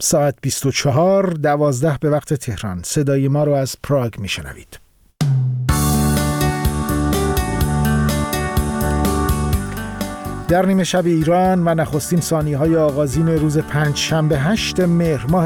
ساعت 24:12 به وقت تهران. صدای ما رو از پراگ میشنوید. در نیمه شب ایران و نخستین ثانیه‌های آغازین روز پنجشنبه 8 مهر ماه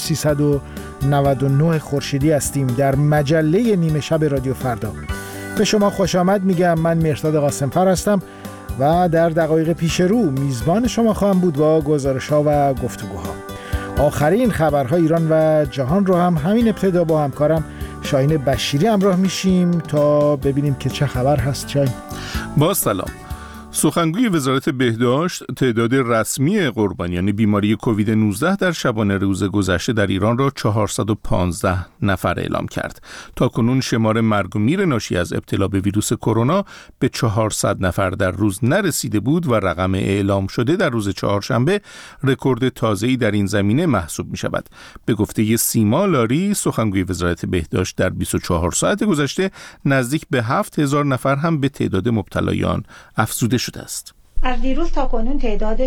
1399 خورشیدی هستیم در مجله نیمه شب رادیو فردا. به شما خوش آمد میگم. من مهرداد قاسم‌فر هستم و در دقایق پیش رو میزبان شما خواهم بود با گزارش‌ها و گفتگوها. آخرین خبرهای ایران و جهان رو هم همین ابتدا با همکارم شاهین بشیری همراه میشیم تا ببینیم که چه خبر هست. شاهین، با سلام. سخنگوی وزارت بهداشت تعداد رسمی قربانیان بیماری کووید 19 در شبانه روز گذشته در ایران را 415 نفر اعلام کرد. تاکنون شمار مرگ و میر ناشی از ابتلا به ویروس کرونا به 400 نفر در روز نرسیده بود و رقم اعلام شده در روز چهارشنبه رکورد تازه‌ای در این زمینه محسوب می شود. به گفته سیما لاری، سخنگوی وزارت بهداشت، در 24 ساعت گذشته نزدیک به 7000 نفر هم به تعداد مبتلایان افزوده شده است. از دیروز تا کنون تعداد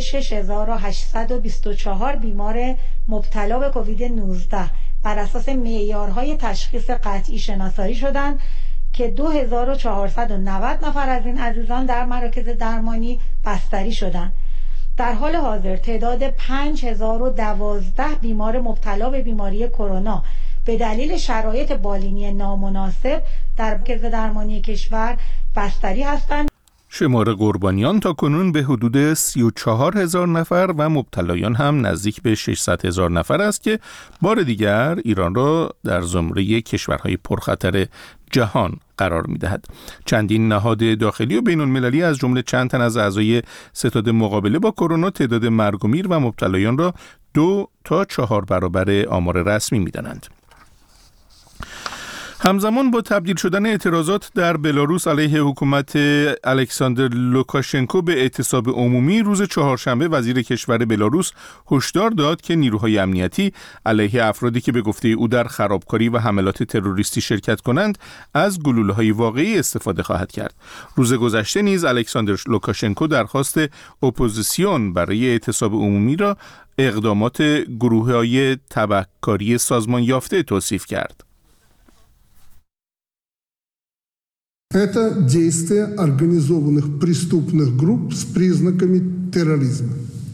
6824 بیمار مبتلا به کووید 19 بر اساس معیارهای تشخیص قطعی شناسایی شدند که 2490 نفر از این عزیزان در مراکز درمانی بستری شدند. در حال حاضر تعداد 5012 بیمار مبتلا به بیماری کرونا به دلیل شرایط بالینی نامناسب در مراکز درمانی کشور بستری هستند. شمار قربانیان تا کنون به حدود 34000 نفر و مبتلایان هم نزدیک به 600,000 نفر است که بار دیگر ایران را در زمره کشورهای پرخطر جهان قرار می‌دهد. چندین نهاد داخلی و بین‌المللی از جمله چند تن از اعضای ستاد مقابله با کرونا تعداد مرگ و میر و مبتلایان را 2 تا 4 برابر آمار رسمی می‌دانند. همزمان با تبدیل شدن اعتراضات در بلاروس علیه حکومت الکساندر لوکاشنکو به اعتصاب عمومی، روز چهارشنبه وزیر کشور بلاروس هشدار داد که نیروهای امنیتی علیه افرادی که به گفته او در خرابکاری و حملات تروریستی شرکت کنند از گلوله‌های واقعی استفاده خواهد کرد. روز گذشته نیز الکساندر لوکاشنکو درخواست اپوزیسیون برای اعتصاب عمومی را اقدامات گروه‌های تبهکاری سازمان یافته توصیف کرد. Это действия организованных преступных групп с признаками терроризма.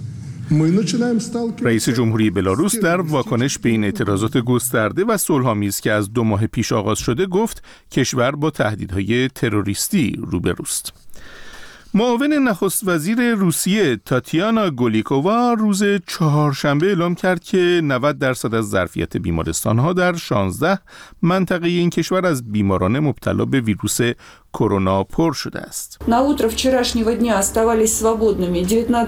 رئیس جمهوری بلاروس در واکنش به این اعتراضات گسترده و صلح‌آمیز که از 2 ماه پیش آغاز شده گفت کشور با تهدیدهای تروریستی روبروست. معاون نخست وزیر روسیه تاتیانا گولیکووا روز چهارشنبه اعلام کرد که 90% از ظرفیت بیمارستان‌ها در 16 منطقه این کشور از بیماران مبتلا به ویروس کرونا پر شده است. На утро вчерашнего дня оставались свободными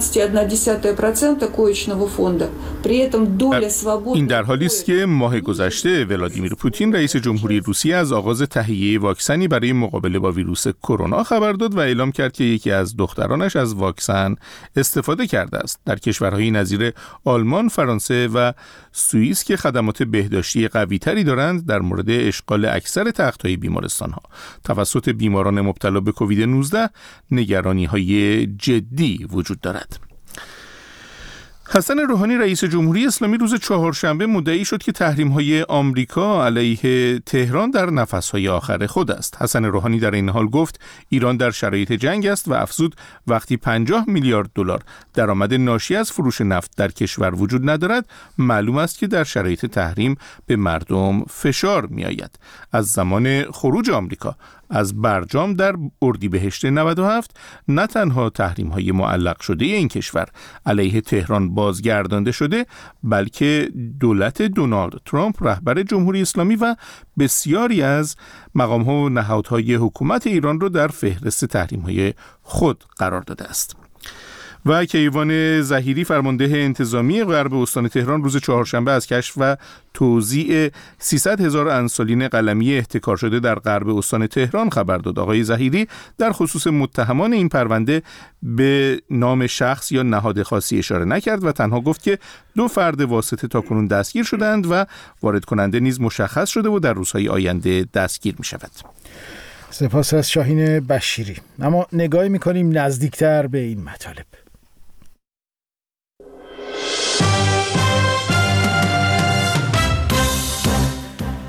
19,1% коечного фонда. При этом доля свободных. این در حالی است که ماه گذشته ولادیمیر پوتین رئیس جمهوری روسیه از آغاز تهیه واکسنی برای مقابله با ویروس کرونا خبر داد و اعلام کرد که یکی از دخترانش از واکسن استفاده کرده است. در کشورهای نظیر آلمان، فرانسه و سوئیس که خدمات بهداشتی قوی‌تری دارند، در مورد اشغال اکثر تخت‌های بیمارستان‌ها توسط بیماران مبتلا به کووید 19 نگرانی‌های جدی وجود دارد. حسن روحانی رئیس جمهوری اسلامی روز چهارشنبه مدعی شد که تحریم‌های آمریکا علیه تهران در نفس‌های آخر خود است. حسن روحانی در این حال گفت ایران در شرایط جنگ است و افزود وقتی 50 میلیارد دلار درآمد ناشی از فروش نفت در کشور وجود ندارد، معلوم است که در شرایط تحریم به مردم فشار می‌آید. از زمان خروج آمریکا از برجام در اردیبهشت 97 نه تنها تحریم‌های معلق شده این کشور علیه تهران بازگردانده شده، بلکه دولت دونالد ترامپ رهبر جمهوری اسلامی و بسیاری از مقام‌ها و نهادهای حکومت ایران را در فهرست تحریم‌های خود قرار داده است. و کیوان ظهیری فرمانده انتظامی غرب استان تهران روز چهارشنبه از کشف و توزیع 300,000 انسولین قلمی احتکار شده در غرب استان تهران خبر داد. آقای ظهیری در خصوص متهمان این پرونده به نام شخص یا نهاد خاصی اشاره نکرد و تنها گفت که 2 فرد واسطه تاکنون دستگیر شدند و وارد کننده نیز مشخص شده و در روزهای آینده دستگیر می شود. سپاس از شاهین بشیری. اما نگاهی می‌کنیم نزدیکتر به این مطالب.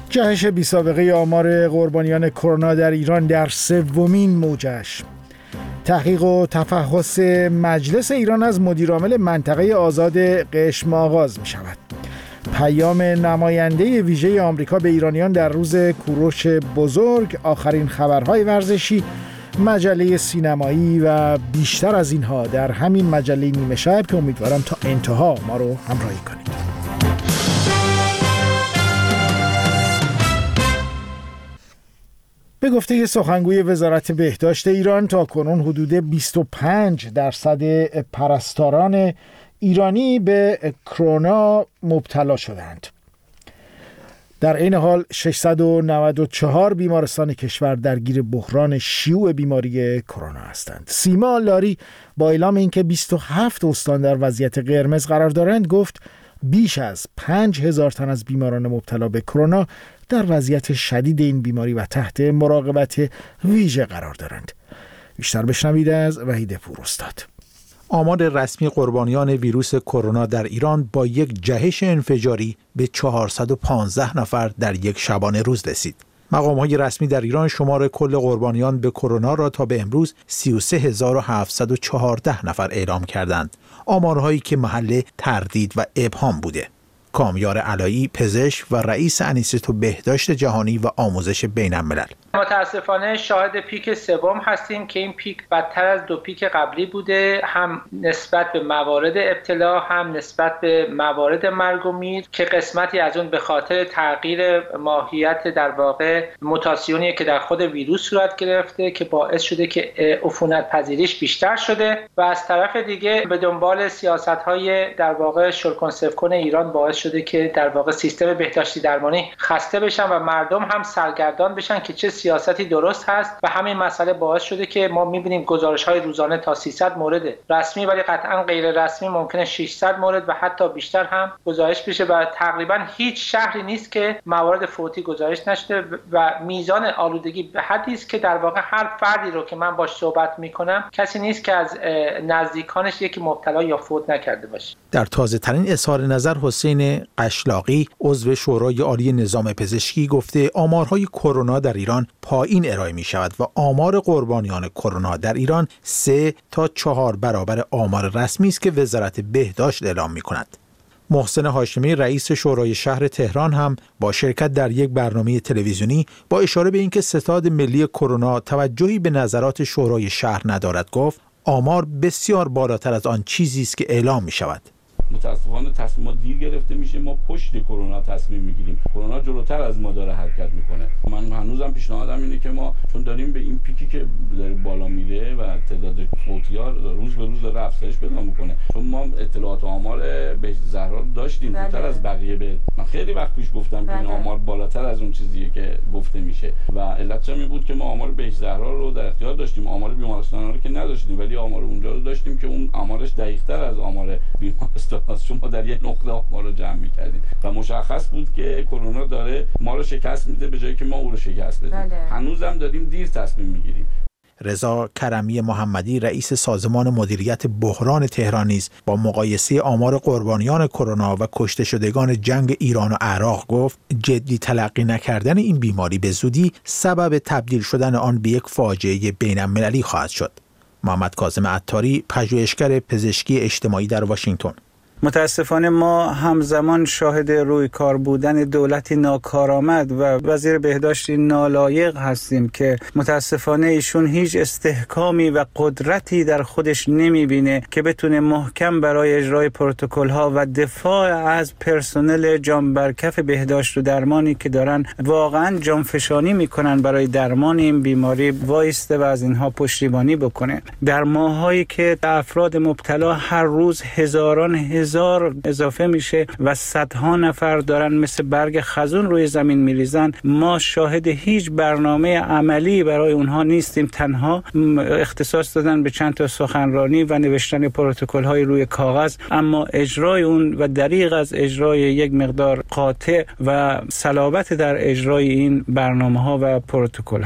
جهش بی‌سابقه آمار قربانیان کرونا در ایران در سومین موجش. تحقیق و تفحص مجلس ایران از مدیرعامل منطقه آزاد قشم آغاز می شود. پیام نماینده ویژه آمریکا به ایرانیان در روز کوروش بزرگ، آخرین خبرهای ورزشی، مجله سینمایی و بیشتر از اینها در همین مجله نیمه شب که امیدوارم تا انتها ما رو همراهی کنید. به گفته سخنگوی وزارت بهداشت ایران تا کنون حدود 25% پرستاران ایرانی به کرونا مبتلا شدند. در این حال 694 بیمارستان کشور درگیر بحران شیوع بیماری کرونا هستند. سیما لاری با اعلام اینکه 27 استان در وضعیت قرمز قرار دارند گفت بیش از 5000 تن از بیماران مبتلا به کرونا در وضعیت شدید این بیماری و تحت مراقبت ویژه قرار دارند. بیشتر بشنوید از وحید پوراستاد. آمار رسمی قربانیان ویروس کرونا در ایران با یک جهش انفجاری به 415 نفر در یک شبانه روز رسید. مقام‌های رسمی در ایران شمار کل قربانیان به کرونا را تا به امروز 33714 نفر اعلام کردند. آمارهایی که محل تردید و ابهام بوده. کامیار علایی، پزشک و رئیس انیستو بهداشت جهانی و آموزش بین‌الملل: متاسفانه شاهد پیک سوم هستیم که این پیک بدتر از دو پیک قبلی بوده، هم نسبت به موارد ابتلا هم نسبت به موارد مرگ و میر، که قسمتی از اون به خاطر تغییر ماهیت در واقع موتاسیونی که در خود ویروس صورت گرفته که باعث شده که عفونت پذیریش بیشتر شده و از طرف دیگه به دنبال سیاست‌های در واقع شل کن ایران باعث شده که در واقع سیستم بهداشتی درمانی خسته بشن و مردم هم سرگردان بشن که چه سیاستی درست هست و همین مسئله باعث شده که ما می‌بینیم گزارش‌های روزانه تا 300 مورد رسمی ولی قطعاً غیر رسمی ممکنه 600 مورد و حتی بیشتر هم گزارش بشه و تقریباً هیچ شهری نیست که موارد فوتی گزارش نشده و میزان آلودگی به حدی است که در واقع هر فردی رو که من باهاش صحبت می‌کنم کسی نیست که از نزدیکانش یکی مبتلا یا فوت نکرده باشه. در تازه‌ترین اظهار نظر حسین قشلاقی عضو شورای عالی نظام پزشکی گفته آمارهای کرونا در ایران پایین ارائه می شود و آمار قربانیان کرونا در ایران 3 تا 4 برابر آمار رسمی است که وزارت بهداشت اعلام می کند. محسن هاشمی رئیس شورای شهر تهران هم با شرکت در یک برنامه تلویزیونی با اشاره به اینکه ستاد ملی کرونا توجهی به نظرات شورای شهر ندارد گفت آمار بسیار بالاتر از آن چیزی است که اعلام می شود. متاسفانه تصمیمات دیر گرفته میشه، ما پشت کرونا تصمیم میگیریم، کرونا جلوتر از ما داره حرکت میکنه. من هنوزم پیشنهادم اینه که ما چون داریم به این پیکی که داره بالا میره و تعداد فوتی‌ها روز به روز داره افزایش پیدا میکنه، چون ما اطلاعات و آمار به زهرا داشتیم زودتر از بقیه. من خیلی وقت پیش گفتم که این آمار بالاتر از اون چیزیه که گفته میشه و علتش این بود که ما آمار به زهرا رو در اختیار داشتیم، آمار بیمارستانا رو که نداشتیم، ولی آمار اونجا رو داشتیم که اون آمارش دقیق‌تر از آمار بیمارستان شما در یک نقطه ما رو جمع می‌کردیم و مشخص بود که کرونا داره ما رو شکست میده به جایی که ما او رو شکست بدیم. هنوزم داریم دیر تصمیم میگیریم. رضا کرمی محمدی رئیس سازمان مدیریت بحران تهران نیز با مقایسه آمار قربانیان کرونا و کشته شدگان جنگ ایران و عراق گفت جدی تلقی نکردن این بیماری به زودی سبب تبدیل شدن آن به یک فاجعه بین‌المللی خواهد شد. محمد کاظم عطاری پژوهشگر پزشکی اجتماعی در واشنگتن: متاسفانه ما همزمان شاهد رویکار بودن دولتی ناکارآمد و وزیر بهداشتی نالایق هستیم که متاسفانه ایشون هیچ استحکامی و قدرتی در خودش نمیبینه که بتونه محکم برای اجرای پروتکل‌ها و دفاع از پرسنل جانبرکف بهداشت و درمانی که دارن واقعا جانفشانی میکنن برای درمان این بیماری وایسته و از اینها پشتیبانی بکنه. در ماهایی که افراد مبتلا هر روز هزار اضافه میشه و صدها نفر دارن مثل برگ خزون روی زمین میریزن، ما شاهد هیچ برنامه عملی برای اونها نیستیم. تنها اختصاص دادن به چند تا سخنرانی و نوشتن پروتکل های روی کاغذ، اما اجرای اون و دریغ از اجرای یک مقدار قاطع و صلابت در اجرای این برنامه ها و پروتکل ها.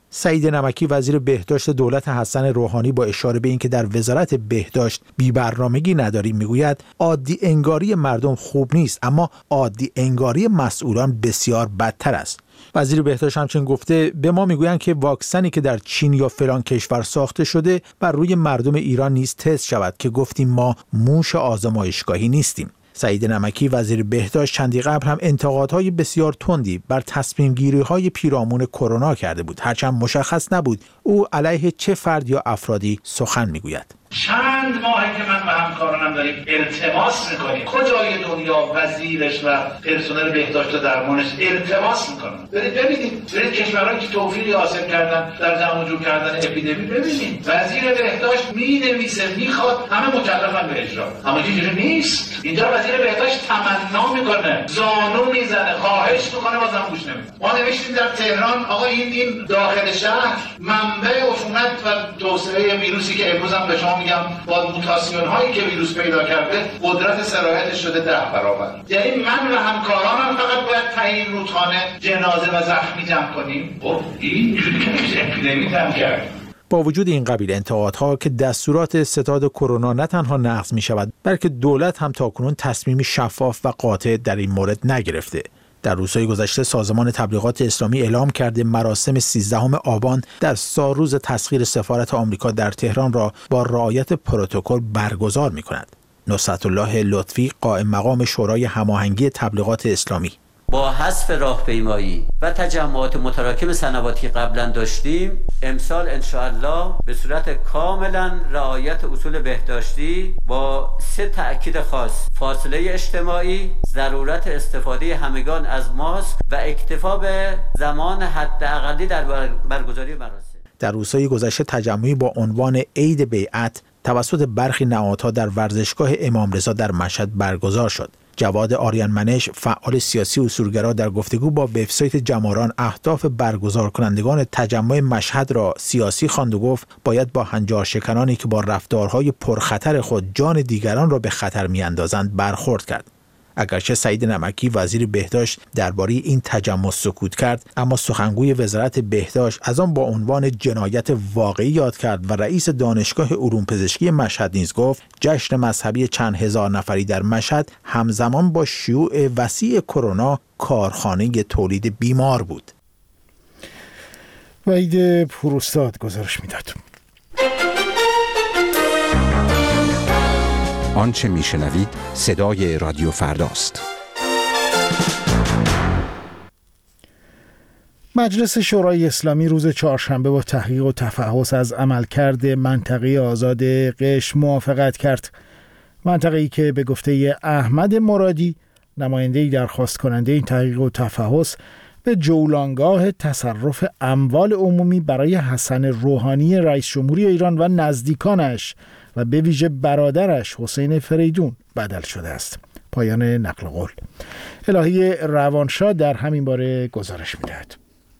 سعید نمکی وزیر بهداشت دولت حسن روحانی با اشاره به اینکه در وزارت بهداشت بی‌برنامگی نداریم میگوید عادی انگاری مردم خوب نیست، اما عادی انگاری مسئولان بسیار بدتر است. وزیر بهداشت همچنین گفته به ما میگویند که واکسنی که در چین یا فلان کشور ساخته شده بر روی مردم ایران نیز تست شود که گفتیم ما موش آزمایشگاهی نیستیم. سعید نمکی وزیر بهداشت چندی قبل هم انتقادهای بسیار تندی بر تصمیم گیری های پیرامون کرونا کرده بود، هرچند مشخص نبود او علیه چه فرد یا افرادی سخن میگوید. چند ماهه که من و همکارانم داریم التماس میکنیم، کجای دنیا وزیرش و پرسنل بهداشت و درمانش التماس میکنن برید ببینید، برید کشورهایی که توفیقی حاصل کردن در جمع جور کردن اپیدمی ببینید، وزیر بهداشت مینویسه میخواد، همه مکلفن به اجرا، اما اینجوری نیست. اینجا وزیر بهداشت تمنا میکنه، زانو میزنه، خواهش میکنه، بازم گوش نمیده. ما نوشتیم در تهران آقا این داخل شهر منبع عفونت و توسعه ویروسی که امروز هم به شما میگم با موتاسیون هایی که ویروس پیدا کرده قدرت سرایتش شده 10 برابر. یعنی من و همکارانم فقط باید تعیین رودخانه جنازه و زخمی جمع کنیم. خب اینجوری که میشه اپیدمی جمع کرد. با وجود این قبیل انتقادها که دستورات ستاد کرونا نه تنها نقض می شود، بلکه دولت هم تاکنون تصمیمی شفاف و قاطع در این مورد نگرفته. در روزهای گذشته سازمان تبلیغات اسلامی اعلام کرده مراسم 13 آبان در سالروز تسخیر سفارت آمریکا در تهران را با رعایت پروتکل برگزار می‌کند. نصرت الله لطفی قائم مقام شورای هماهنگی تبلیغات اسلامی: با حذف راهپیمایی و تجمعات متراکم سنواتی قبلا داشتیم، امسال انشاءالله به صورت کاملا رعایت اصول بهداشتی با 3 تأکید خاص: فاصله اجتماعی، ضرورت استفاده همگان از ماسک و اکتفا به زمان حداقلی در برگزاری مراسم. در روزهای گذشته تجمعی با عنوان عید بیعت توسط برخی نهادها در ورزشگاه امام رضا در مشهد برگزار شد. جواد آریان منش فعال سیاسی اصولگرا در گفتگو با وبسایت جماران اهداف برگزار کنندگان تجمع مشهد را سیاسی خواند و گفت باید با هنجارشکنانی که با رفتارهای پرخطر خود جان دیگران را به خطر میاندازند برخورد کرد. اگرچه سعید نمکی وزیر بهداشت درباره این تجمع سکوت کرد، اما سخنگوی وزارت بهداشت از آن با عنوان جنایت واقعی یاد کرد و رئیس دانشگاه علوم پزشکی مشهد نیز گفت جشن مذهبی چند هزار نفری در مشهد همزمان با شیوع وسیع کرونا کارخانه تولید بیمار بود. وحید پوراستاد گزارش میداد. آنچه میشنوید صدای رادیو فرداست. مجلس شورای اسلامی روز چهارشنبه با تحقیق و تفحص از عملکرد منطقه آزاد قشم موافقت کرد. منطقه‌ای که به گفته احمد مرادی نماینده درخواست کننده این تحقیق و تفحص به جولانگاه تصرف اموال عمومی برای حسن روحانی رئیس جمهوری ایران و نزدیکانش و به ویژه برادرش حسین فریدون بدل شده است. پایان نقل قول. الهی روانشاه در همین باره گزارش می‌دهد.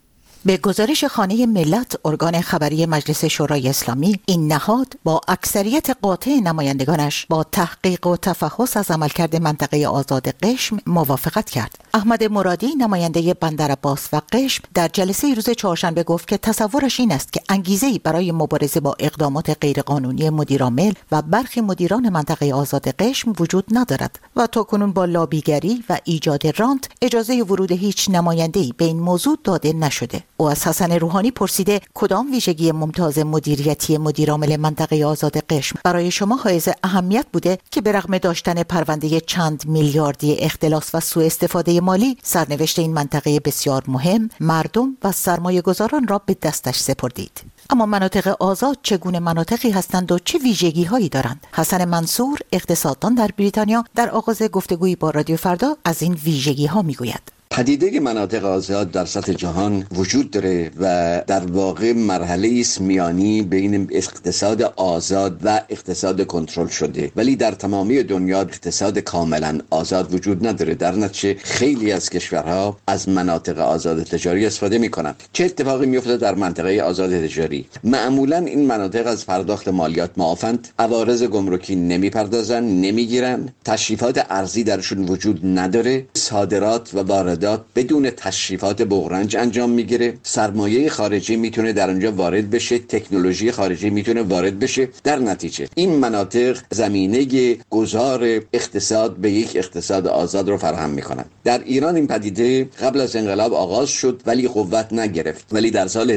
به گزارش خانه ملت ارگان خبری مجلس شورای اسلامی، این نهاد با اکثریت قاطع نمایندگانش با تحقیق و تفحص از عملکرد منطقه آزاد قشم موافقت کرد. احمد مرادی نماینده بندرعباس و قشم در جلسه روز چهارشنبه گفت که تصورش این است که انگیزه‌ای برای مبارزه با اقدامات غیرقانونی مدیرعامل و برخی مدیران منطقه آزاد قشم وجود ندارد و تاکنون با لابیگری و ایجاد رانت اجازه ورود هیچ نماینده‌ای به این موضوع داده نشده. او از حسن روحانی پرسیده کدام ویژگی ممتاز مدیریتی مدیرعامل منطقه آزاد قشم برای شما حائز اهمیت بوده که به رغم داشتن پرونده چند میلیاردی اختلاس و سوء استفاده مالی، سرنوشت این منطقه بسیار مهم، مردم و سرمایه‌گذاران را به دستش سپردید. اما مناطق آزاد چگونه مناطقی هستند و چه ویژگی هایی دارند؟ حسن منصور اقتصاددان در بریتانیا در آغاز گفتگویی با رادیو فردا از این ویژگی ها میگوید. پدیده مناطق آزاد در سطح جهان وجود داره و در واقع مرحله است میانی بین اقتصاد آزاد و اقتصاد کنترل شده، ولی در تمامی دنیا اقتصاد کاملا آزاد وجود نداره. در نتیجه خیلی از کشورها از مناطق آزاد تجاری استفاده میکنن. چه اتفاقی میفته در منطقه آزاد تجاری؟ معمولا این مناطق از پرداخت مالیات معافند، عوارض گمرکی نمیپردازن، نمیگیرن، تشریفات ارزی درشون وجود نداره، صادرات و واردات واردات بدون تشریفات بغرنج انجام میگیره، سرمایه خارجی میتونه در اونجا وارد بشه، تکنولوژی خارجی میتونه وارد بشه. در نتیجه این مناطق زمینه گذار اقتصاد به یک اقتصاد آزاد رو فراهم میکنن. در ایران این پدیده قبل از انقلاب آغاز شد ولی قوت نگرفت، ولی در سال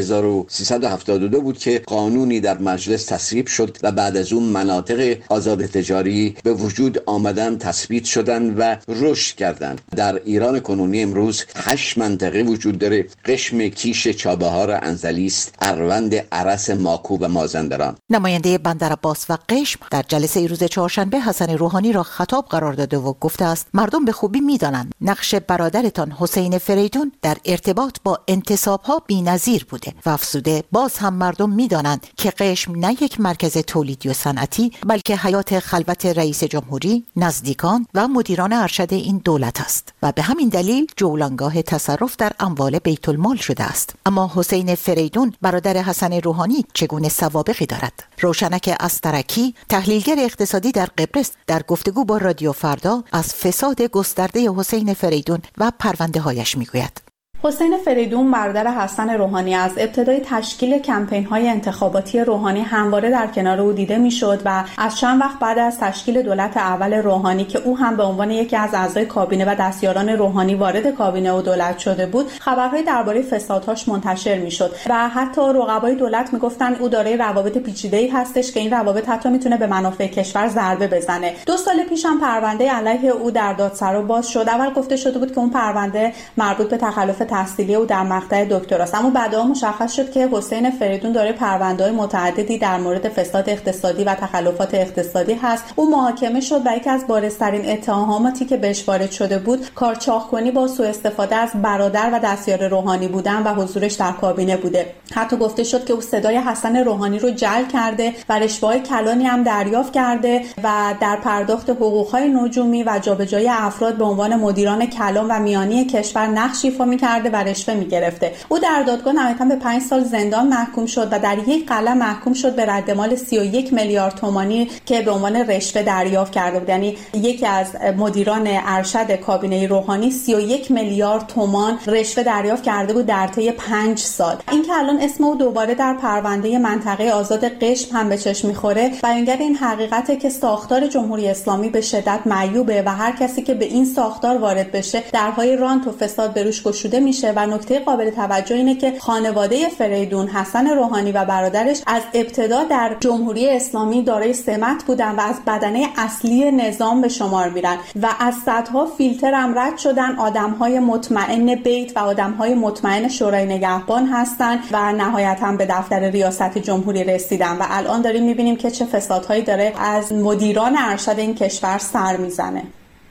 1372 بود که قانونی در مجلس تصویب شد و بعد از اون مناطق آزاد تجاری به وجود آمدن، تثبیت شدن و رشد کردن. در ایران کنونی امروز 8 منطقه وجود داره: قشم، کیش، چابهار، انزلیس، اروند، ارس، ماکو و مازندران. نماینده بندرعباس و قشم در جلسه روز چهارشنبه حسن روحانی را خطاب قرار داده و گفته است مردم به خوبی می‌دانند نقش برادرتان حسین فریدون در ارتباط با انتصاب‌ها بی‌نظیر بوده و افزوده باز هم مردم می‌دانند که قشم نه یک مرکز تولیدی و صنعتی بلکه حیات خلوت رئیس جمهوری، نزدیکان و مدیران ارشد این دولت است و به همین دلیل جولانگاه تصرف در اموال بیت المال شده است. اما حسین فریدون برادر حسن روحانی چگونه سوابقی دارد؟ روشنک استرکی، تحلیلگر اقتصادی در قبرس، در گفتگو با رادیو فردا از فساد گسترده حسین فریدون و پرونده هایش میگوید. حسین فریدون برادر حسن روحانی از ابتدای تشکیل کمپین‌های انتخاباتی روحانی همواره در کنار او دیده می‌شد و از چند وقت بعد از تشکیل دولت اول روحانی که او هم به عنوان یکی از اعضای کابینه و دستیاران روحانی وارد کابینه و دولت شده بود، خبرهای درباره فسادهاش منتشر می‌شد و حتی رقبای دولت می‌گفتند او دارای روابط پیچیده‌ای هستش که این روابط حتی می‌تونه به منافع کشور ضربه بزنه. 2 سال پیش هم پرونده علیه او در دادسرا باز شد. اول گفته شده بود که اون پرونده مربوط به تخلف تحصیلی او در مقطع دکتراست، اما بعدها مشخص شد که حسین فریدون داره پرونده‌های متعددی در مورد فساد اقتصادی و تخلفات اقتصادی هست. او محاکمه شد و یکی از بارزترین اتهاماتی که بهش وارد شده بود کارچاخ‌کنی با سوء استفاده از برادر و دستیار روحانی بودن و حضورش در کابینه بوده. حتی گفته شد که او صدای حسن روحانی رو جعل کرده و رشوه‌های کلانی هم دریافت کرده و در پرداخت حقوق‌های نجومی و جابجایی افراد به عنوان مدیران کلان و میانی کشور نقش ایفا می‌کرده و رشوه می‌گرفته. او در دادگاه نهایتاً به 5 سال زندان محکوم شد و در یک قلم محکوم شد به ردمال 31 میلیارد تومانی که به عنوان رشوه دریافت کرده بود. یعنی یکی از مدیران ارشد کابینه روحانی 31 میلیارد تومان رشوه دریافت کرده بود در طی 5 سال. این که الان اسم او دوباره در پرونده منطقه آزاد قشم هم به چشم می‌خوره، بیانگر این حقیقته که ساختار جمهوری اسلامی به شدت معیوبه و هر کسی که به این ساختار وارد بشه درهای رانت و فساد به روش گشوده میشه. و نکته قابل توجه اینه که خانواده فریدون، حسن روحانی و برادرش از ابتدا در جمهوری اسلامی دارای سمت بودن و از بدنه اصلی نظام به شمار میرن و از صدها فیلتر هم رد شدن. آدم‌های مطمئن بیت و آدم‌های مطمئن شورای نگهبان هستن و نهایتاً به دفتر ریاست جمهوری رسیدن و الان داریم می‌بینیم که چه فسادهایی داره از مدیران ارشد این کشور سر میزنه.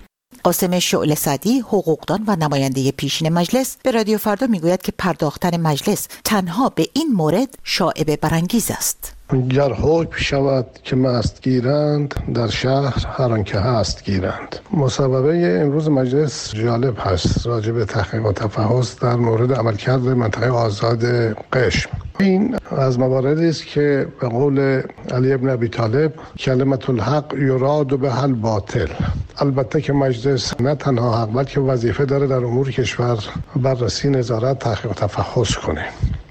قاسم شعله سعدی، حقوقدان و نماینده پیشین مجلس، به رادیو فردا میگوید که پرداختن مجلس تنها به این مورد شایبه برانگیز است. گر حکم شود که مست گیرند، در شهر هر آنکه هست گیرند. مصوبه امروز مجلس جالب هست راجع به تحقیق و تفحص در مورد عملکرد منطقه آزاد قشم. این از مواردی است که به قول علی ابن ابی طالب کلمت الحق یراد به حل باطل. البته که مجلس نه تنها حق بلکه وظیفه داره در امور کشور بررسی، نظارت، تحقیق و تفحص کنه،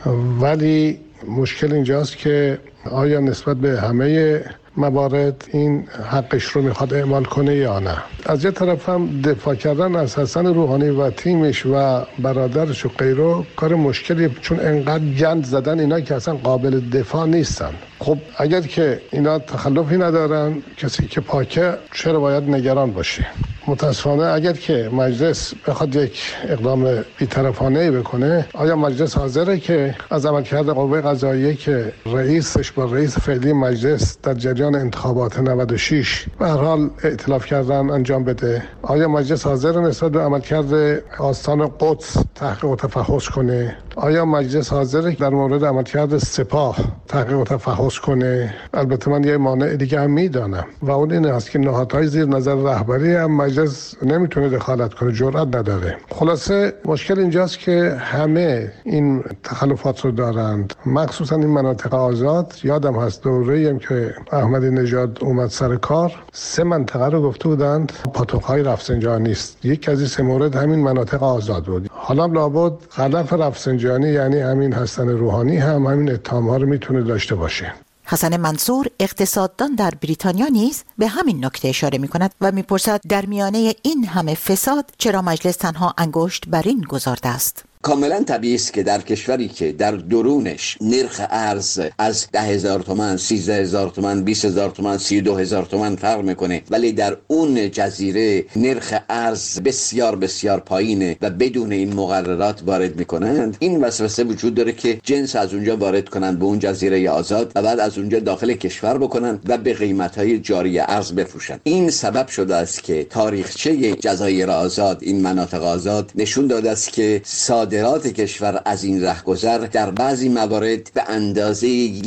ولی مشکل اینجاست که آیا نسبت به همه موارد این حقش رو میخواد اعمال کنه یا نه. از یه طرف هم دفاع کردن از حسن روحانی و تیمش و برادرش و غیره کار مشکلی، چون انقدر گند زدن اینا که اصلا قابل دفاع نیستن. خب اگر که اینا تخلفی ندارن، کسی که پاکه، چرا باید نگران باشه؟ متاسفانه اگر که مجلس بخواد یک اقدام بی‌طرفانه‌ای بکنه، آیا مجلس حاضره که از عملکرد قوه قضاییه که رئیسش با رئیس فعلی مجلس در جریان انتخابات 96 به هر حال ائتلاف کردن انجام بده؟ آیا مجلس حاضر نسبت به عملکرد آستان قدس تحقیق و تفحص کنه؟ آیا مجلس حاضره در مورد عملکرد سپاه تحقیق و تفحص کنه؟ البته من یه مانع دیگه هم میدانم و اون این است که نهادهای زیر نظر رهبری هم مجلس مجلس نمیتونه دخالت کنه، جرئت نداره. خلاصه مشکل اینجاست که همه این تخلفات رو دارند، مخصوصا این مناطق آزاد. یادم هست دوره‌ای هم که احمدی نژاد اومد سر کار 3 منطقه رو گفته بودند پاتوق‌های رفسنجانی است. یک از این 3 مورد همین مناطق آزاد بود. حالا لابد غلط رفسنجانی یعنی همین حسن روحانی هم همین اتهام‌ها رو میتونه داشته باشه. حسن منصور اقتصاددان در بریتانیا نیز به همین نکته اشاره می‌کند و می‌پرسد در میانه این همه فساد چرا مجلس تنها انگشت بر این گذارده است؟ کاملا طبیعی است که در کشوری که در درونش نرخ ارز از 10,000 تومان، 13,000 تومان، 20,000 تومان، 32,000 تومان فرق میکنه، ولی در اون جزیره نرخ ارز بسیار بسیار پایینه و بدون این مقررات وارد میکنند، این وسوسه وجود داره که جنس از اونجا وارد کنند به اون جزیره آزاد و بعد از اونجا داخل کشور بکنند و به قیمت‌های جاری ارز بفروشند. این سبب شده است که تاریخچه جزایر آزاد، این مناطق آزاد نشون داده است که صادرات کشور از این رهگذر در بعضی موارد به اندازه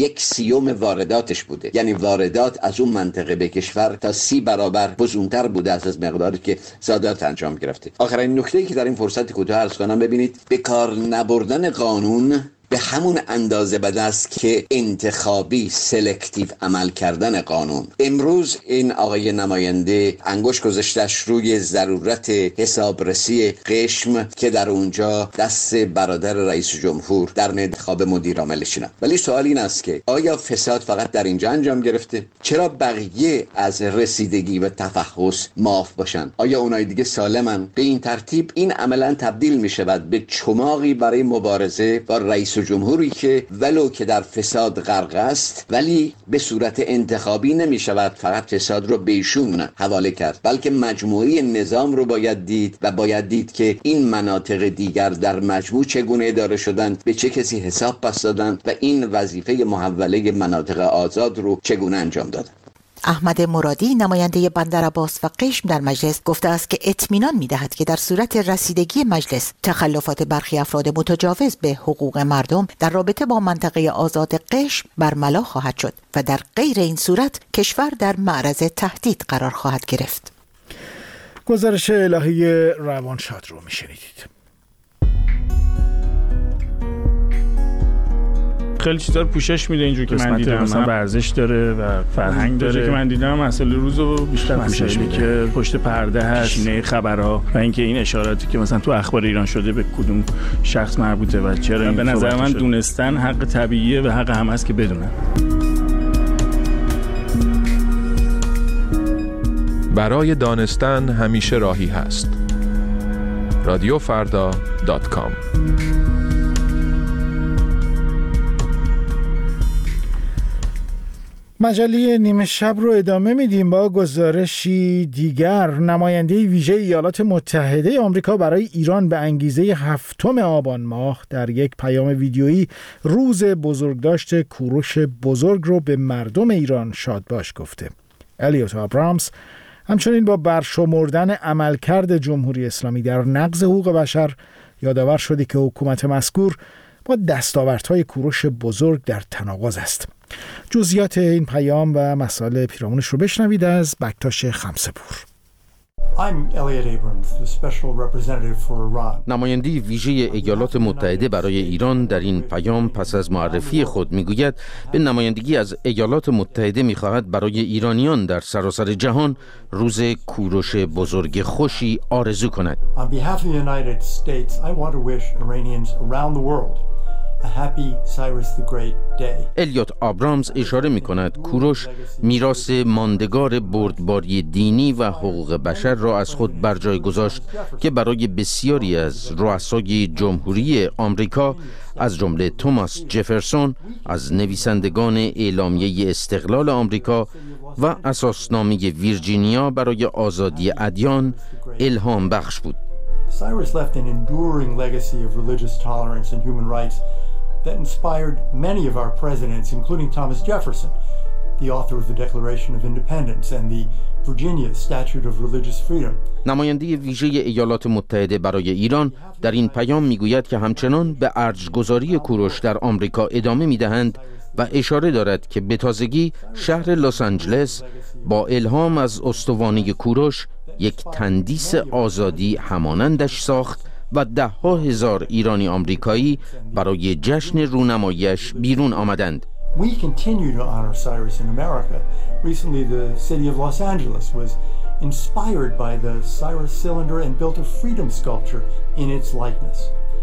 1/30 وارداتش بوده. یعنی واردات از اون منطقه به کشور تا 30 برابر بزرگتر بوده از مقداری که صادرات انجام گرفته. آخرین نکته‌ای که در این فرصت کوتاه عرض کنم، ببینید به کار نبردن قانون به همون اندازه بد است که انتخابی سلکتیو عمل کردن قانون. امروز این آقای نماینده انگشت گذاشتش روی ضرورت حسابرسی قشم که در اونجا دست برادر رئیس جمهور در انتخاب مدیر عاملشونه. ولی سوال این است که آیا فساد فقط در اینجا انجام گرفته؟ چرا بقیه از رسیدگی و تفحص معاف باشن؟ آیا اونای دیگه سالمن؟ به این ترتیب این عملا تبدیل می شود به چماقی برای مبارزه با رئیس جمهوری که ولو که در فساد غرق است ولی به صورت انتخابی نمی شود فقط فساد رو به ایشون حواله کرد، بلکه مجموعی نظام رو باید دید و باید دید که این مناطق دیگر در مجموع چگونه اداره شدند، به چه کسی حساب پس دادند و این وظیفه محوله مناطق آزاد رو چگونه انجام دادند. احمد مرادی نماینده بندرعباس و قشم در مجلس گفته است که اطمینان می‌دهد که در صورت رسیدگی مجلس تخلفات برخی افراد متجاوز به حقوق مردم در رابطه با منطقه آزاد قشم برملا خواهد شد و در غیر این صورت کشور در معرض تهدید قرار خواهد گرفت. گزارش الهی روانشاد رو میشنیدید. خیلی چیزا رو پوشش میده اینجوری که من دیدم، مثلا ورزش داره و فرهنگ داره که من دیدم مسائل روزو بیشتر پوشش میده که پشت پرده هست، نه خبرها و اینکه این اشاراتی که مثلا تو اخبار ایران شده به کدوم شخص مربوطه و چرا این به نظر من دونستن حق طبیعیه و حق همه است که بدونن. برای دانستن همیشه راهی هست. رادیوفردا.com. مجله نیمه شب رو ادامه میدیم با گزارشی دیگر. نماینده ویژه ایالات متحده آمریکا برای ایران به انگیزه 7 آبان ماه در یک پیام ویدیویی روز بزرگداشت کوروش بزرگ رو به مردم ایران شادباش گفته. الیوت آبرامز همچنین با برشمردن عملکرد جمهوری اسلامی در نقض حقوق بشر یادآور شده که حکومت مذکور با دستاوردهای کوروش بزرگ در تناقض است. جزئیات این پیام و مسائل پیرامونش رو بشنوید از بکتاش خمسه‌پور. نماینده ویژه ایالات متحده برای ایران در این پیام پس از معرفی خود میگوید به نمایندگی از ایالات متحده میخواهد برای ایرانیان در سراسر جهان روز کوروش بزرگ خوشی آرزو کند. الیوت آبرامز اشاره می کند کوروش میراث ماندگار بردباری دینی و حقوق بشر را از خود بر جای گذاشت که برای بسیاری از رؤسای جمهوری آمریکا از جمله توماس جفرسون از نویسندگان اعلامیه استقلال آمریکا و اساسنامه ویرجینیا برای آزادی ادیان الهام بخش بود. Cyrus left an enduring legacy of religious tolerance and human rights that inspired many of our presidents, including Thomas Jefferson, the author of the Declaration of Independence and the Virginia Statute of Religious Freedom. نماینده ویژه ایالات متحده برای ایران در این پیام میگوید که همچنان به ارجگذاری کوروش در آمریکا ادامه میدهند و اشاره دارد که به تازگی شهر لس آنجلس با الهام از استوانه کوروش یک تندیس آزادی همانندش ساخت و 10,000 ایرانی آمریکایی برای جشن رونماییش بیرون آمدند. We continue to honor Cyrus in America. Recently, the city of Los Angeles was inspired by the Cyrus cylinder and built a freedom sculpture in its likeness.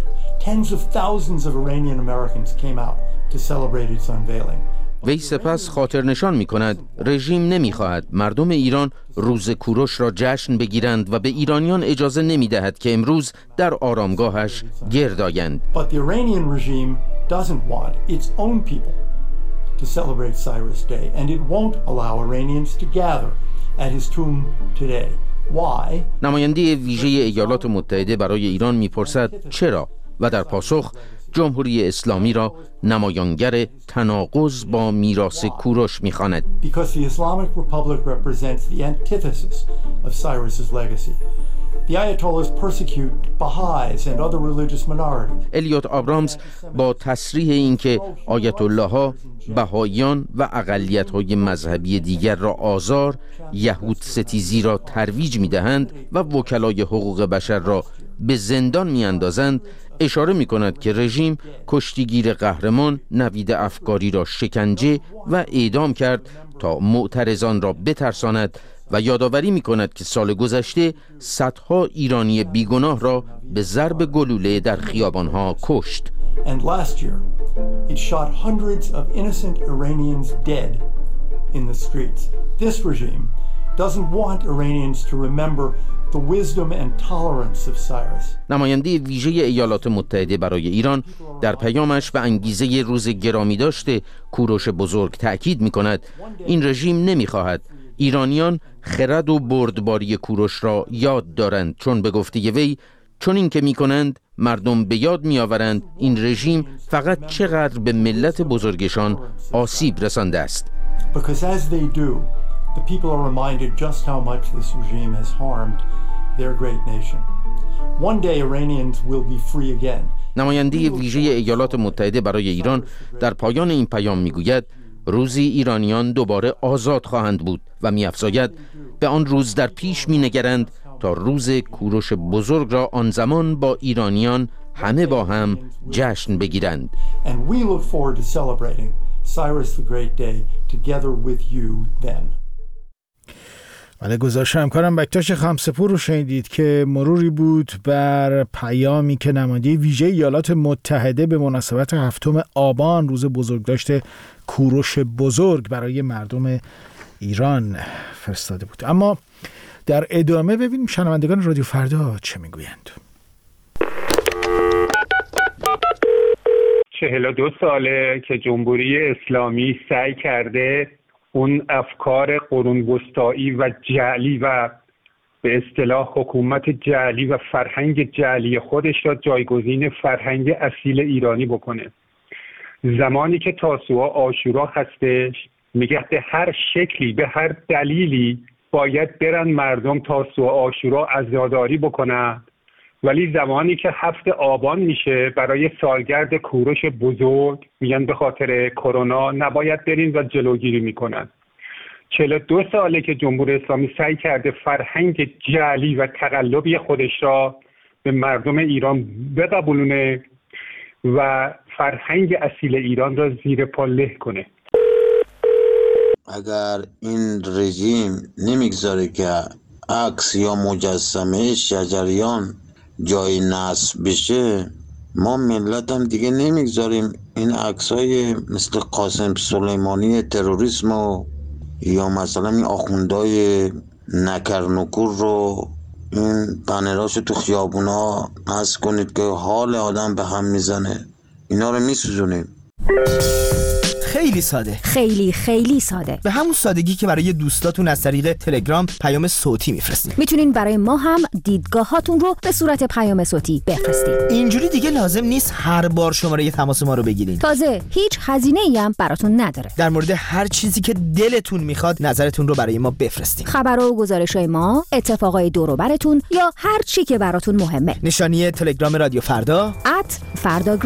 Tens of thousands of Iranian Americans came out to celebrate its unveiling. وی سپس خاطر نشان می کند رژیم نمی خواهد مردم ایران روز کوروش را جشن بگیرند و به ایرانیان اجازه نمی دهد که امروز در آرامگاهش گرد آیند. But the Iranian regime doesn't want its own people to celebrate Cyrus Day and it won't allow Iranians to gather at his tomb today. Why? نماینده ویژه ایالات متحده برای ایران میپرسد چرا و در پاسخ جمهوری اسلامی را نمایانگر تناقض با میراث کوروش می‌خواند. Because the Islamic Republic represents the antithesis of Cyrus's legacy. The Ayatollahs persecute Baha'is and other religious minorities. الیوت آبرامز با تصریح اینکه آیت الله ها بهائیان و اقلیت‌های مذهبی دیگر را آزار، یهود ستیزی را ترویج می‌دهند و وکلای حقوق بشر را به زندان می‌اندازند، اشاره می‌کند که رژیم کشتیگیر قهرمان نوید افکاری را شکنجه و اعدام کرد تا معترضان را بترساند و یادآوری می‌کند که سال گذشته صدها ایرانی بیگناه را به ضرب گلوله در خیابان‌ها کشت. And last year, it shot hundreds of innocent Iranians dead in the streets. This regime doesn't want Iranians to remember the wisdom and tolerance of Cyrus. نماینده ویژه ایالات متحده برای ایران در پیامش به انگیزه روز گرامی داشته کوروش بزرگ تأکید می‌کند این رژیم نمی‌خواهد ایرانیان خرد و بردباری کوروش را یاد دارند، چون به گفته وی چون این که می‌کنند مردم به یاد می‌آورند این رژیم فقط چقدر به ملت بزرگشان آسیب رسانده است. Because as they do, the people are reminded just how much this regime has harmed their great nation. One day Iranians will be free again. نماینده ویژه ایالات متحده برای ایران در پایان این پیام می‌گوید روزی ایرانیان دوباره آزاد خواهند بود و می‌افزاید به آن روز در پیش می‌نگرند تا روز کوروش بزرگ را آن زمان با ایرانیان همه با هم جشن بگیرند. And we look forward to celebrating Cyrus the Great Day together with you then. بله، گزارش همکارم بکتاش خمسپور رو شنیدید که مروری بود بر پیامی که نماینده ویژه ایالات متحده به مناسبت 7 آبان روز بزرگداشت کوروش بزرگ برای مردم ایران فرستاده بود. اما در ادامه ببینیم شنوندگان رادیو فردا چه میگویند. 42 ساله که جمهوری اسلامی سعی کرده اون افکار قرون وسطایی و جعلی و به اصطلاح حکومت جعلی و فرهنگ جعلی خودش را جایگزین فرهنگ اصیل ایرانی بکنه. زمانی که تاسوعا عاشورا هستش میگه به هر شکلی به هر دلیلی باید برن مردم تاسوعا عاشورا عزاداری بکنن، ولی زمانی که 7 آبان میشه برای سالگرد کوروش بزرگ میگن به خاطر کرونا نباید برین و جلوگیری میکنن. 42 ساله که جمهوری اسلامی سعی کرده فرهنگ جعلی و تقلبی خودش را به مردم ایران بقبولونه و فرهنگ اصیل ایران را زیر پا له کنه. اگر این رژیم نمیگذاره که عکس یا مجسمه شجریان جای نصب بشه، ما ملت هم دیگه نمیگذاریم این عکسای مثل قاسم سلیمانی تروریسم و یا مثلا این آخوندهای نکرنکور رو این بنراشو تو خیابونا نصب کنید که حال آدم به هم میزنه، اینا رو میسوزونیم. خیلی ساده، خیلی ساده، به همون سادگی که برای دوستاتون از طریق تلگرام پیام صوتی میفرستین. میتونین برای ما هم دیدگاهاتون رو به صورت پیام صوتی بفرستین. اینجوری دیگه لازم نیست هر بار شماره تماس ما رو بگیرین. تازه هیچ هزینه‌ای هم براتون نداره. در مورد هر چیزی که دلتون میخواد نظرتون رو برای ما بفرستین. خبرها و گزارش‌های ما، اتفاقای دور و براتون یا هر چی که براتون مهمه. نشانی تلگرام رادیو فردا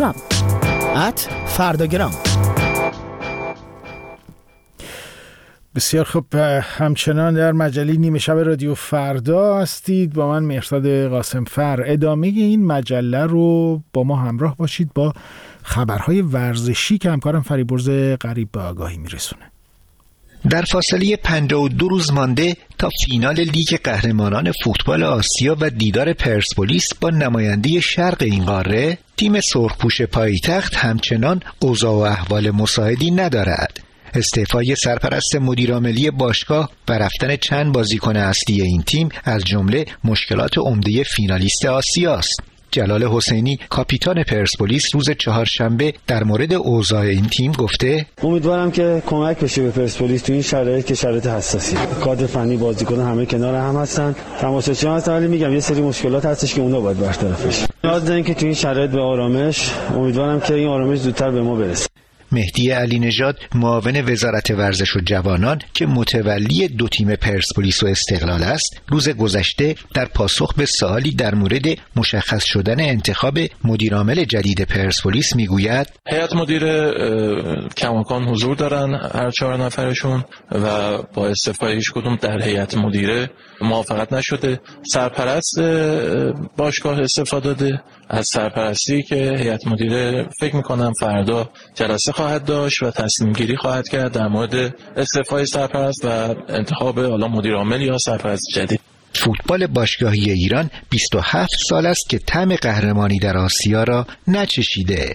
@فرداگرام. بسیار خوب، همچنان در مجله نیمه شب رادیو فردا هستید با من مهرداد قاسمفر. ادامه این مجله رو با ما همراه باشید با خبرهای ورزشی که همکارم فریبرز غریب به آگاهی میرسونه. در فاصله 52 روز مانده تا فینال لیگ قهرمانان فوتبال آسیا و دیدار پرسپولیس با نماینده شرق این قاره، تیم سرخپوش پایتخت همچنان اوضاع و احوال مساعدی ندارد. استعفای سرپرست مدیرعاملی باشگاه و رفتن چند بازیکن اصلی این تیم از جمله مشکلات عمده فینالیست آسیاست. جلال حسینی کاپیتان پرسپولیس روز چهارشنبه در مورد اوضاع این تیم گفته امیدوارم که کمک بشه به پرسپولیس تو این شرایط که شرایط حساسی. کادر فنی، بازیکن همه کنار هم هستن، تماشاچی‌ها هستن، ولی میگم یه سری مشکلات هستش که اونا باید برطرف بشه. نیاز داریم که تو این شرایط به آرامش، امیدوارم که این آرامش زودتر به ما برسه. مهدی علی نژاد معاون وزارت ورزش و جوانان که متولی دو تیم پرسپولیس و استقلال است، روز گذشته در پاسخ به سوالی در مورد مشخص شدن انتخاب مدیرعامل جدید پرسپولیس میگوید هیئت مدیره کماکان حضور دارن هر 4 نفرشون و با استعفای هیچ کدوم در هیئت مدیره موافقت نشده. سرپرست باشگاه استفاده داده از سرپرستی که هیئت مدیره فکر میکنم فردا جلسه خواهد داشت و تصمیم گیری خواهد کرد در مورد استعفای سرپرست و انتخاب حالا مدیر عامل یا سرپرست جدید. فوتبال باشگاهی ایران 27 سال است که طعم قهرمانی در آسیا را نچشیده.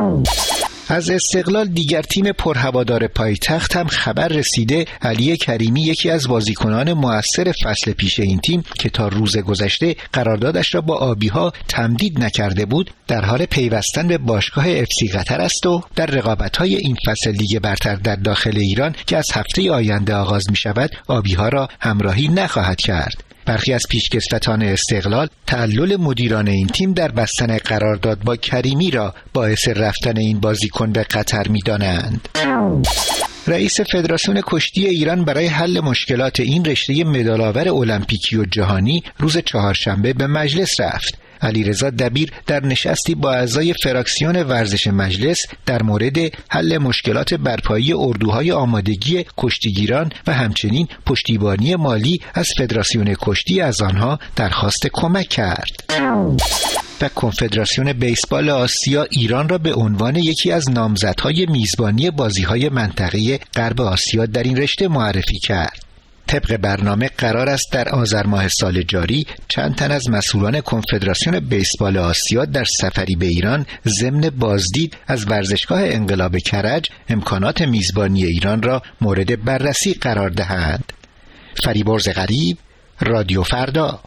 از استقلال، دیگر تیم پرهوادار پایتخت، هم خبر رسیده علی کریمی، یکی از بازیکنان مؤثر فصل پیش این تیم که تا روز گذشته قراردادش را با آبی‌ها تمدید نکرده بود، در حال پیوستن به باشگاه افسی قطر است و در رقابت‌های این فصل لیگ برتر در داخل ایران که از هفته آینده آغاز می‌شود، آبی‌ها را همراهی نخواهد کرد. برخی از پیشکسوتان استقلال تعلل مدیران این تیم در بستن قرارداد با کریمی را باعث رفتن این بازیکن به قطر می‌دانند. رئیس فدراسیون کشتی ایران برای حل مشکلات این رشته مدال‌آور المپیکی و جهانی روز چهارشنبه به مجلس رفت. علیرضا دبیر در نشستی با اعضای فراکسیون ورزش مجلس در مورد حل مشکلات برپایی اردوهای آمادگی کشتیگیران و همچنین پشتیبانی مالی از فدراسیون کشتی از آنها درخواست کمک کرد. و کنفدراسیون بیسبال آسیا ایران را به عنوان یکی از نامزدهای میزبانی بازی‌های منطقه غرب آسیا در این رشته معرفی کرد. طبق برنامه قرار است در آذر ماه سال جاری چند تن از مسئولان کنفدراسیون بیسبال آسیا در سفری به ایران ضمن بازدید از ورزشگاه انقلاب کرج امکانات میزبانی ایران را مورد بررسی قرار دهند. فریبرز غریب، رادیو فردا.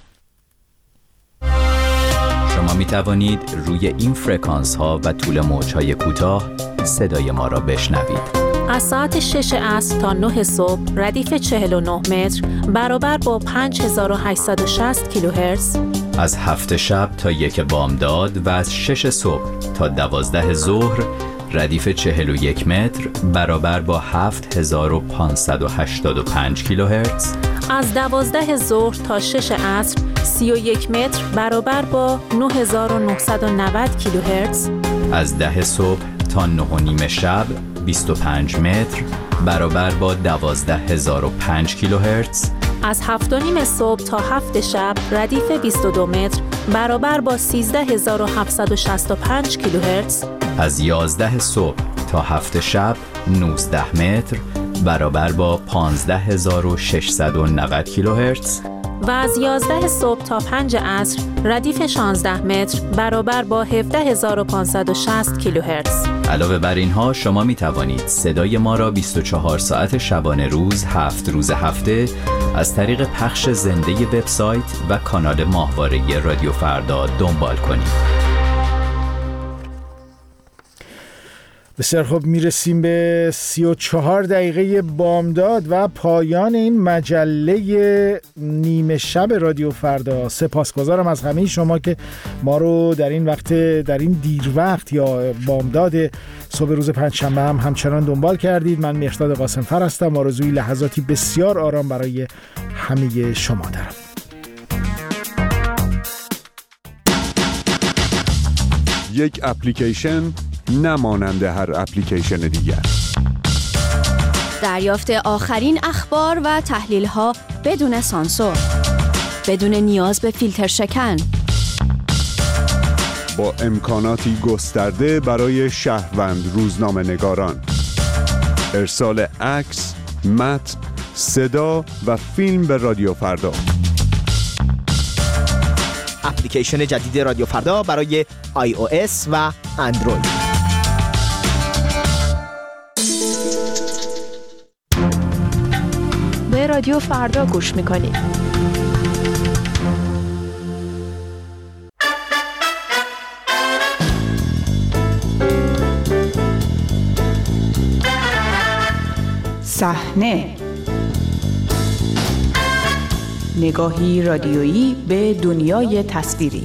شما می توانید روی این فرکانس ها و طول موج های کوتاه صدای ما را بشنوید. از ساعت 6 عصر تا 9 صبح ردیف 49 متر برابر با 5860 کیلوهرتز. از 7 شب تا 1 بامداد و از 6 صبح تا 12 ظهر ردیف 41 متر برابر با 7585 کیلوهرتز. از 12 ظهر تا 6 عصر 31 متر برابر با 9990 کیلوهرتز. از 10 صبح تا 9:30 شب 25 متر برابر با 12005 کیلوهرتز. از 7:30 صبح تا 7 شب ردیف 22 متر برابر با 13765 کیلوهرتز. از 11 صبح تا 7 شب 19 متر برابر با 15690 کیلوهرتز. و از 11 صبح تا 5 عصر ردیف 16 متر برابر با 17560 کیلوهرتز. علاوه بر اینها شما می توانید صدای ما را 24 ساعت شبانه روز 7 روز هفته از طریق پخش زنده وبسایت و کانال ماهواره رادیو فردا دنبال کنید. بسیار خوب، میرسیم به 34 دقیقه بامداد و پایان این مجله نیمه شب رادیو فردا. سپاسگزارم از همه شما که ما رو در این وقت، در این دیر وقت یا بامداد صبح روز پنجشنبه هم همچنان دنبال کردید. من مهرداد قاسمفر هستم. آرزوی لحظاتی بسیار آرام برای همه شما دارم. یک اپلیکیشن نمانند هر اپلیکیشن دیگر. دریافت آخرین اخبار و تحلیل‌ها بدون سانسور، بدون نیاز به فیلتر شکن، با امکاناتی گسترده برای شهروند روزنامه‌نگاران. ارسال عکس، متن، صدا و فیلم به رادیو فردا. اپلیکیشن جدید رادیو فردا برای iOS و اندروید. به رادیو فردا گوش میکنید. صحنه، نگاهی رادیویی به دنیای تصویری.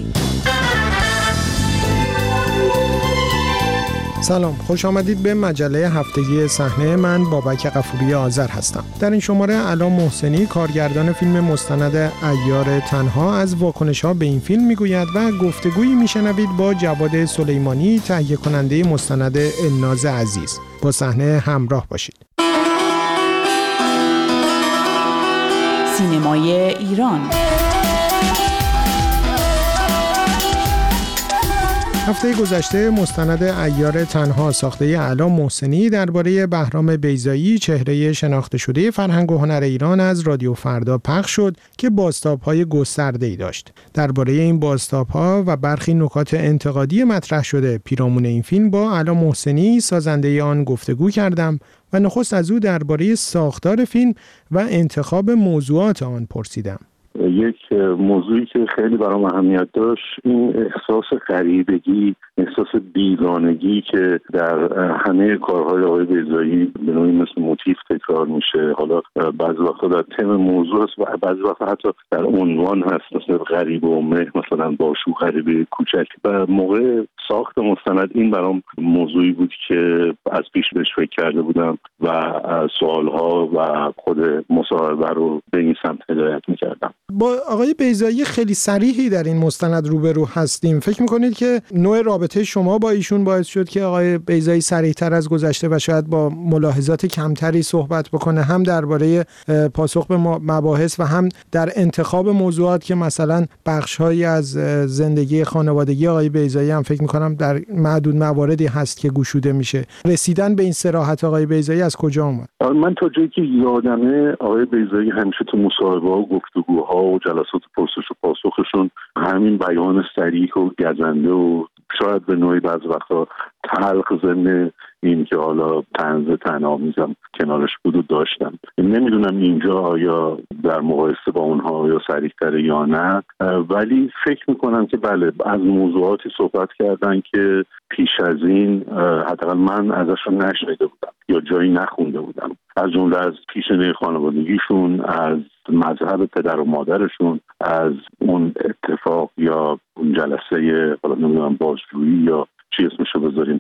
سلام، خوش آمدید به مجله هفتگی صحنه. من بابک غفوری آذر هستم. در این شماره علا محسنی، کارگردان فیلم مستند عیار تنها، از واکنش‌ها به این فیلم میگوید و گفتگویی میشنوید با جواد سلیمانی، تهیه کننده مستند الناز عزیز. با صحنه همراه باشید. سینمای ایران. هفته گذشته مستند عیار تنها ساخته علا محسنی درباره بهرام بیضایی، چهره شناخته شده فرهنگ و هنر ایران، از رادیو فردا پخش شد که بازتاب‌های گسترده‌ای داشت. درباره این بازتاب‌ها و برخی نکات انتقادی مطرح شده پیرامون این فیلم با علا محسنی، سازنده آن، گفتگو کردم و نخست از او درباره ساختار فیلم و انتخاب موضوعات آن پرسیدم. یک موضوعی که خیلی برام اهمیت داشت این احساس غریبگی، احساس بیگانگی که در همه کارهای آقای بیضایی به نوعی مثل موتیف تکرار میشه. حالا بعضی وقتا در تم موضوع هست و بعضی وقتا حتی در عنوان هست، مثل غریب و مه، مثلا باشو غریبه کوچک. و موقع ساخت مستند این برام موضوعی بود که از پیش بهش فکر کرده بودم و سوالها و خود مصاحبه رو به این سمت هدایت میکردم. با آقای بیضایی خیلی صریحی در این مستند روبرو هستیم. فکر میکنید که نوع رابطه شما با ایشون باعث شد که آقای بیضایی صریح‌تر از گذشته و شاید با ملاحظات کمتری صحبت بکنه، هم درباره پاسخ به مباحث و هم در انتخاب موضوعات که مثلا بخش‌هایی از زندگی خانوادگی آقای بیضایی هم فکر میکنم در معدود مواردی هست که گشوده میشه. رسیدن به این صراحت آقای بیضایی از کجا اومد؟ من تا جایی که یادمه آقای بیضایی همیشه تو مصاحبه‌ها و گفتگوها و جلسات پرسش و پاسخشون همین بیان صریح و گزنده و شاید به نوعی بعضی وقتا تلخ ضمن این که حالا طنز طنامیزم کنارش بود و داشتم. نمیدونم اینجا آیا در مقایسه با اونها یا صریح‌تره یا نه، ولی فکر میکنم که بله، از موضوعاتی صحبت کردن که پیش از این حداقل من ازشون نشنیده بودم یا جایی نخونده بودم، از جمله از پیشینه خانوادگیشون، از مذهب پدر و مادرشون، از اون اتفاق یا اون جلسه حالا نمیدونم بازجویی یا چی اسمشو بذاریم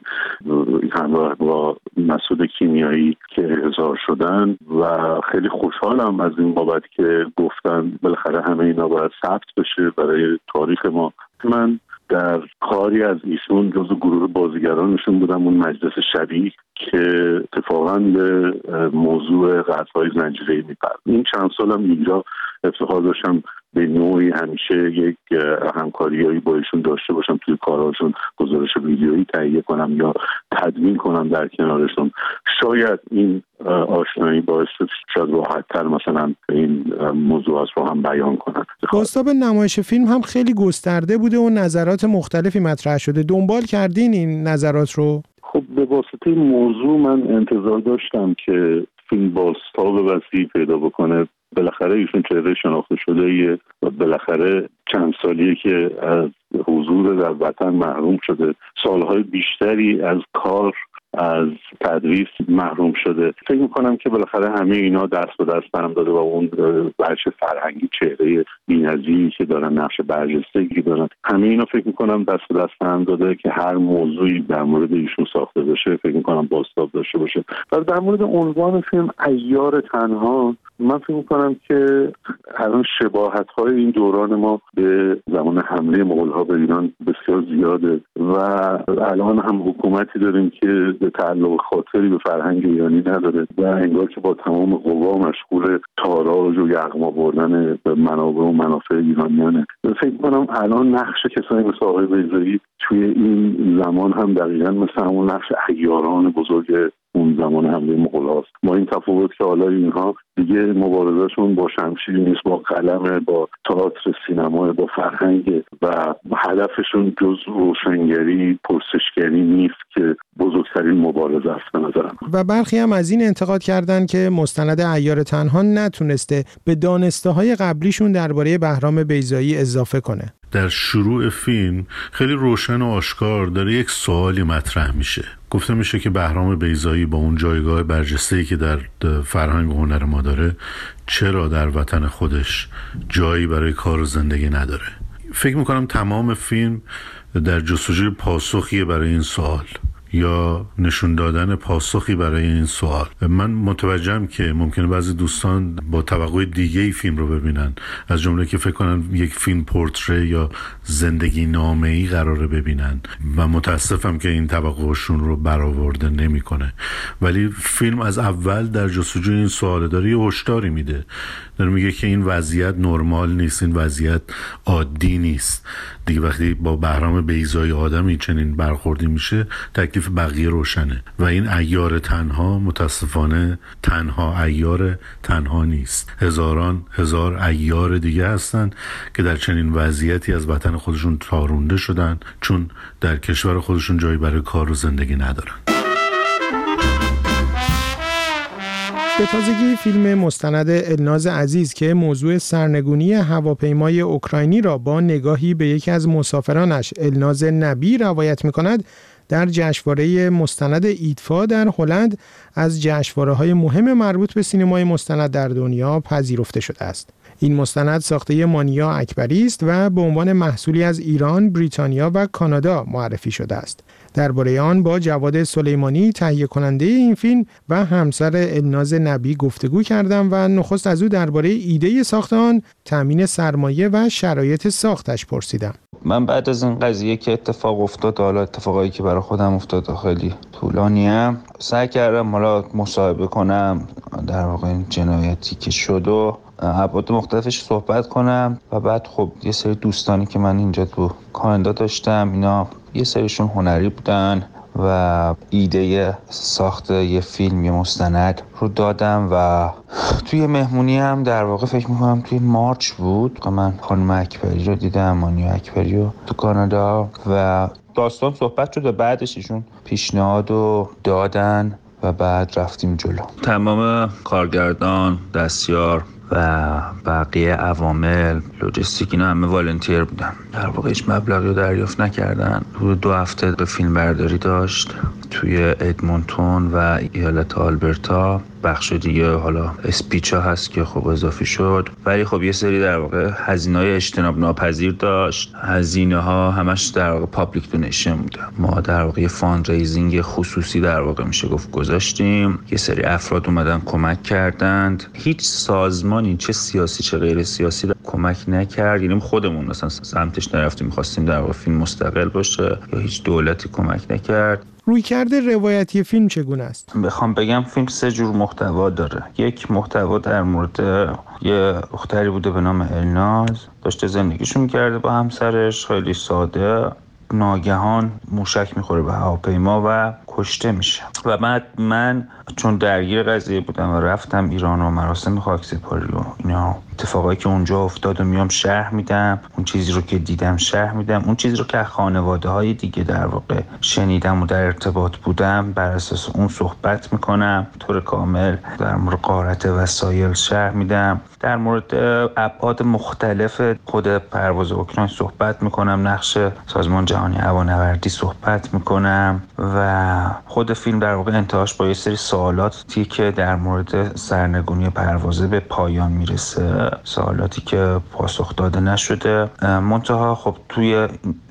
همراه با مسعود کیمیایی که احضار شدن. و خیلی خوشحالم از این بابت که گفتن بالاخره همه اینا باید ثبت بشه برای تاریخ ما. من در کاری از ایشون جزو گروه بازیگرانشون بودم، اون مجلس شبیه که اتفاقاً به موضوع قتل‌های زنجیره‌ای می‌پردازه. این چند سالم اینجا افتخار داشتم به نوعی همیشه یک همکاریایی با ایشون داشته باشم، توی کارهاشون گزارش ویدیویی تهیه کنم یا تدوین کنم در کنارشون. شاید این آشنایی باعث شد شاید راحت‌تر مثلا این موضوعات رو هم بیان کنم. بازتاب نمایش فیلم هم خیلی گسترده بوده و نظرات مختلفی مطرح شده. دنبال کردین این نظرات رو؟ خب به واسطه موضوع من انتظار داشتم که فیلم بازتاب وسیعی پیدا بکنه. بالاخره ایشون چهره شناخته شده و بالاخره چند سالیه که از حضور در وطن محروم شده، سالهای بیشتری از کار، از تدریس محروم شده. فکر میکنم که بالاخره همه اینا دست به دست هم داده و اون بچه فرهنگی، چهره بی‌نظیری که دارن، نقش برجستگی دارن، همه اینا فکر میکنم دست به دست هم داده که هر موضوعی در مورد ایشون ساخته بشه فکر میکنم بازتاب داشته باشه. و در مورد عنوان فیلم عیار تنها، من فکر می‌کنم که الان شباهت‌های این دوران ما به زمان حمله مغول‌ها به ایران بسیار زیاده و الان هم حکومتی داریم که به تعلق خاطری به فرهنگ ایرانی نداره و انگار که با تمام قوا مشغول تاراج و یغما بردن منابع و منافع ایرانیانه. فکر می‌کنم الان نقش کسانی مثل آقای بیضایی توی این زمان هم دقیقاً مثل همون نقش عیاران بزرگ اون زمان حمله مغول‌هاست. ما این تفاوت که حالا اینها دیگه مبارزهشون با شمشیر نیست، با قلم، با تئاتر، سینما، با فرهنگ و هدفشون جز روشنگری، پرسشگری نیست که بزرگترین مبارزه است به نظرم. و برخی هم از این انتقاد کردن که مستند عیار تنها نتونسته به دانسته‌های قبلیشون درباره بهرام بیضایی اضافه کنه. در شروع فیلم خیلی روشن و آشکار داره یک سوالی مطرح میشه. گفته میشه که بهرام بیضایی با اون جایگاه برجسته‌ای که در فرهنگ و هنر ما داره چرا در وطن خودش جایی برای کار و زندگی نداره. فکر میکنم تمام فیلم در جستجوی پاسخی برای این سوال یا نشون دادن پاسخی برای این سوال. من متوجهم که ممکنه بعضی دوستان با توقع دیگه فیلم رو ببینن، از جمله که فکر کنن یک فیلم پورتره یا زندگی نامه‌ای قراره ببینن و متاسفم که این توقعشون رو برآورده نمیکنه. ولی فیلم از اول در جستجوی این سوال داره یه هشداری میده، داره میگه که این وضعیت نرمال نیست، این وضعیت عادی نیست. دیگه وقتی با بهرام بیضایی آدمی چنین برخوردی میشه تکلیف بقیه روشنه و این عیار تنها متاسفانه تنها عیار تنها نیست. هزاران هزار عیار دیگه هستن که در چنین وضعیتی از وطن خودشون تارونده شدن چون در کشور خودشون جایی برای کار و زندگی ندارن. به تازگی فیلم مستند الناز عزیز که موضوع سرنگونی هواپیمای اوکراینی را با نگاهی به یکی از مسافرانش الناز نبی روایت می‌کند، در جشنواره مستند ایدفا در هلند از جشنواره‌های مهم مربوط به سینمای مستند در دنیا پذیرفته شده است. این مستند ساخته مانیا اکبری است و به عنوان محصولی از ایران، بریتانیا و کانادا معرفی شده است. درباره آن با جواد سلیمانی تهیه کننده این فیلم و همسر الناز نبی گفتگو کردم و نخست از او درباره ایده ساخت آن، تامین سرمایه و شرایط ساختش پرسیدم. من بعد از این قضیه که اتفاق افتاد، حالا اتفاقایی که برای خودم افتاد خیلی طولانیه، سعی کردم حالا مصاحبه کنم در واقع این جنایتی که شد و ابعاد مختلفش صحبت کنم و بعد خب یه سری دوستانی که من اینجا تو کانادا داشتم، اینا یه سریشون هنری بودن و ایده ساخت یه فیلم یه مستند رو دادم و توی مهمونی هم در واقع فکر میکنم توی مارچ بود که من خانم اکبری رو دیدم، مانیا اکبری رو تو کانادا و داستان صحبت شد و بعدش ایشون پیشنهاد رو دادن و بعد رفتیم جلو. تمام کارگردان، دستیار و بقیه عوامل لوجستیک اینا همه والنتیر بودن. در واقع هیچ مبلغی رو دریافت نکردن. تو 2 هفته به فیلم برداری داشت توی ادمونتون و ایالت آلبرتا. بخش دیگه حالا اسپیچ ها هست که خب اضافی شد، ولی خب یه سری در واقع هزینه‌های اجتناب ناپذیر داشت. هزینه ها همش در واقع پابلیک دونیشن بوده. ما در واقع یه فاند ریزینگ خصوصی در واقع میشه گفت گذاشتیم. یه سری افراد اومدن کمک کردند. هیچ سازمانی چه سیاسی چه غیر سیاسی کمک نکرد. یعنی خودمون مثلا سمتش نرفتیم، می‌خواستیم در واقع فیلم مستقل باشه، یا هیچ دولتی کمک نکرد. رویکرد روایتی فیلم چگونه است؟ بخوام بگم فیلم 3 جور محتوا داره. یک محتوا در مورد یه دختری بوده به نام الناز، داشته زندگیشو می‌کرده با همسرش، خیلی ساده. ناگهان موشک میخوره به هواپیما و کشته میشه و بعد من چون درگیر قضیه بودم و رفتم ایران و مراسم خاکسپاری و اینا اتفاقایی که اونجا افتاد و میام شرح میدم، اون چیزی رو که دیدم شرح میدم، اون چیزی رو که خانواده های دیگه در واقع شنیدم و در ارتباط بودم بر اساس اون صحبت میکنم. طور کامل در مورد غارت وسایل شرح میدم، در مورد ابعاد مختلف خود پرواز اوکراین صحبت میکنم، نقش سازمان جهانی هوانوردی صحبت میکنم و خود فیلم در واقع انتهاش با یه سری سوالاتی که در مورد سرنگونی پروازه به پایان میرسه، سوالاتی که پاسخ داده نشده. منتها خب توی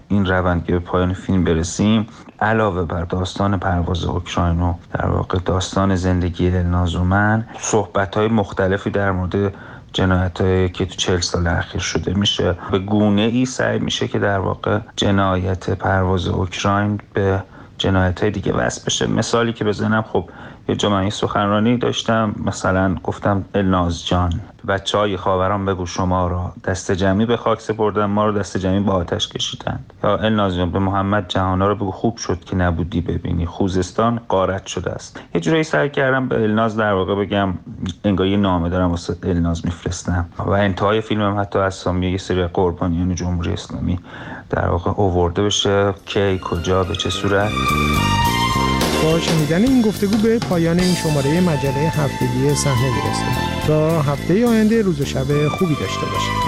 این روند که به پایان فیلم برسیم، علاوه بر داستان پرواز اوکراین و در واقع داستان زندگی الناز و من، صحبت‌های مختلفی در مورد جنایتایی که تو 40 سال اخیر شده میشه. به گونه ای سعی میشه که در واقع جنایت پرواز اوکراین به جنایت‌های دیگه وصل بشه. مثالی که بزنم، خب یه جمعه سخنرانی داشتم، مثلا گفتم الناز جان، بچه‌های خاوران بگو شما را دست جمعی به خاک سپردن، ما رو دست جمعی با آتش کشیدند. یا الناز جان به محمد جهانا رو بگو خوب شد که نبودی ببینی خوزستان غارت شده است. یه جوری سعی کردم به الناز در واقع بگم انگار یه نامه دارم واسه الناز میفرستم و انتهای فیلمم حتی اسامی یه سری قربانیان جمهوری اسلامی در واقع آورده بشه، کی، کجا، به چه صورت. با شنیدن این گفتگو به پایان این شماره مجله هفتگی صحنه میرسیم. تا هفته آینده روز و شب خوبی داشته باشید.